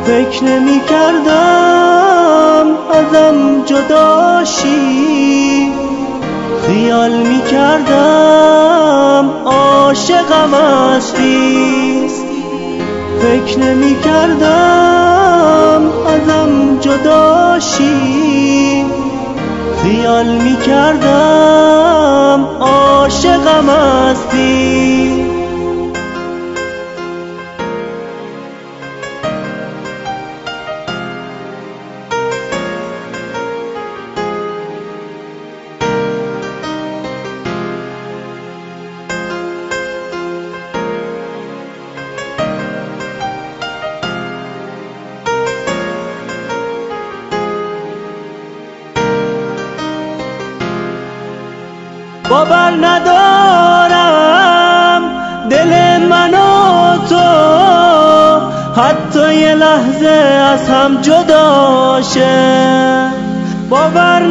فکر نمی کردم ازم جداشی، خیال می کردم عاشقم هستی. فکر نمی کردم ازم جداشی، خیال می کردم عاشقم هستی. باور ندارم دل من و تو حتی یه لحظه از هم جدا شه. باور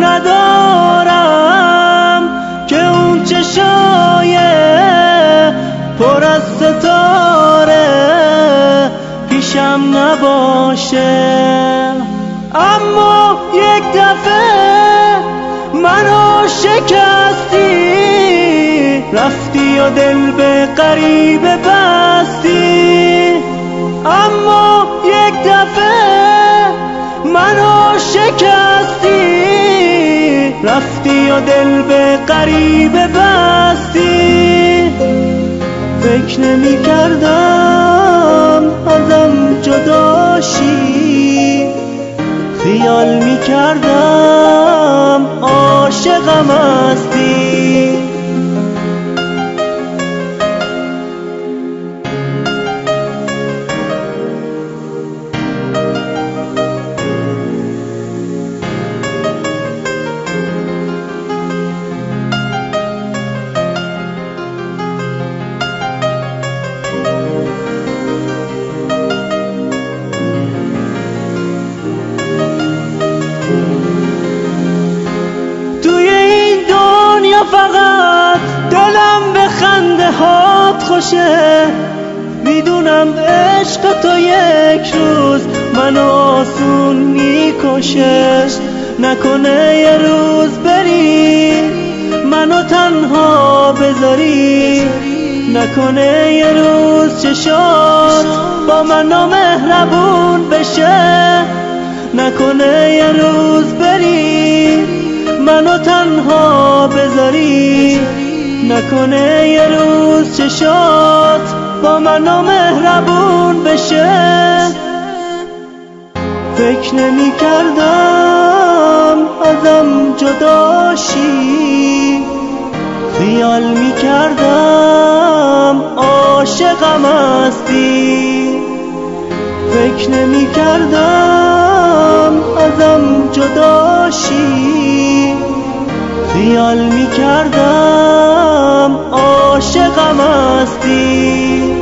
ندارم که اون چشای پر از ستاره پیشم نباشه. اما یک دفعه منو شکستی، رفتی و دل به غریبه بستی. اما یک دفعه منو شکستی، رفتی و دل به غریبه بستی. فکر نمی کردم ازم جداشی، خیال می کردم عاشقم هستی. فقط دلم به خنده هات خوشه، میدونم عشق تو یک روز منو آسون میکشه. نکنه یه روز بری منو تنها بذاری، نکنه یه روز چشات با منو مهربون بشه. نکنه یه روز بری منو تنها بذاری، نکنه یه روز چشات با منو مهربون بشه. فکر نمی کردم ازم جداشی، خیال می کردم عاشقم هستی. فکر نمی کردم ازم جداشی، خیال می کردم عاشقم هستی.